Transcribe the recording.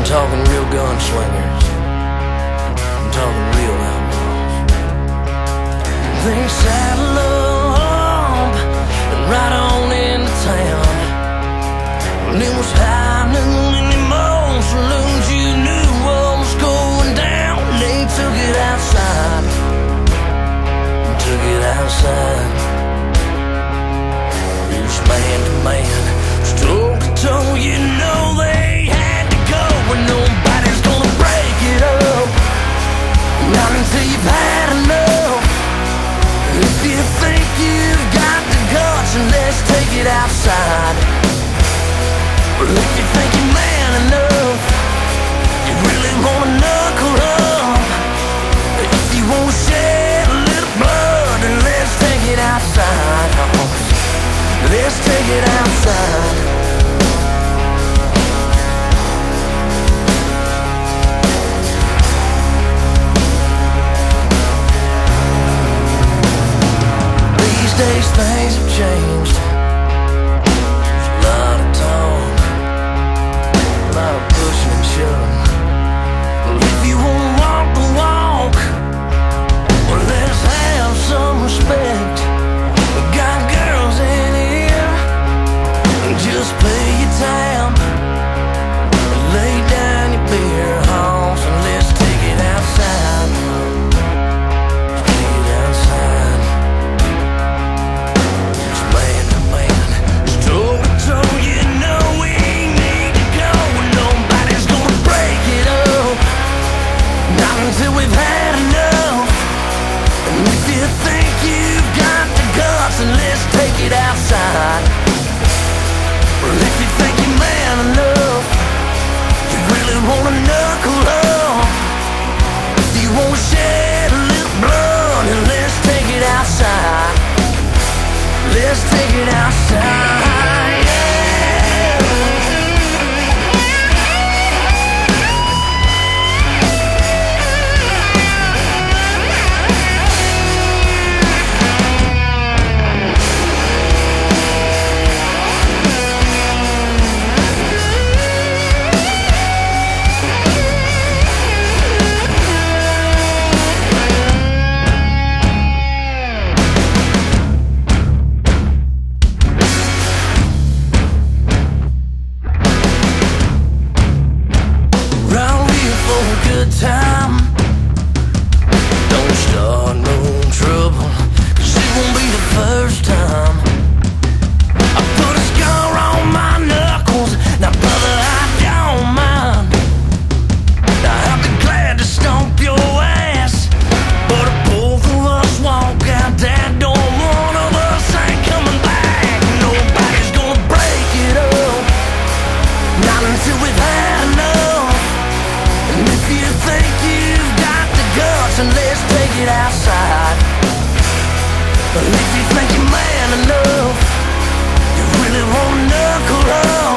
talking real gunslingers. I'm talking real outlaws. They saddle up and ride on into town. When it was high noon in the mall saloons, you knew what was going down. They took it outside, took it outside. Reached man to man, toe to toe, you know they had to go. And nobody's gonna break it up, not until you've had enough. If you think you've got the guts, and let's take it outside. Well, if you think you're man enough, you really wanna knuckle up. If you wanna shed a little blood, then let's take it outside. Let's take it outside. These days things have changed. There's a lot of talk, a lot of pushing and shoving. Well, if you wanna walk the walk, well, let's have some respect. We got girls in here, just pay your tab, lay down your beer halls, and let's take it outside. Take it outside. It's man to man, it's toe to toe. You know we need to go, and nobody's gonna break it up, not until we've had enough. And if you think you've got the guts, then let's take it outside. Well, if you think you're man enough, you really wanna knuckle up. If you wanna shed a little blood, then let's take it outside. Let's take it outside, yeah. Good time. Don't start no trouble, 'cause it won't be the first time. I put a scar on my knuckles, now brother I don't mind. I'll be glad to stomp your ass, but if both of us walk out that door, one of us ain't coming back. Nobody's gonna break it up, not until we've had enough. And if you think you've got the guts, then let's take it outside. But if you think you're man enough, you really wanna knuckle up.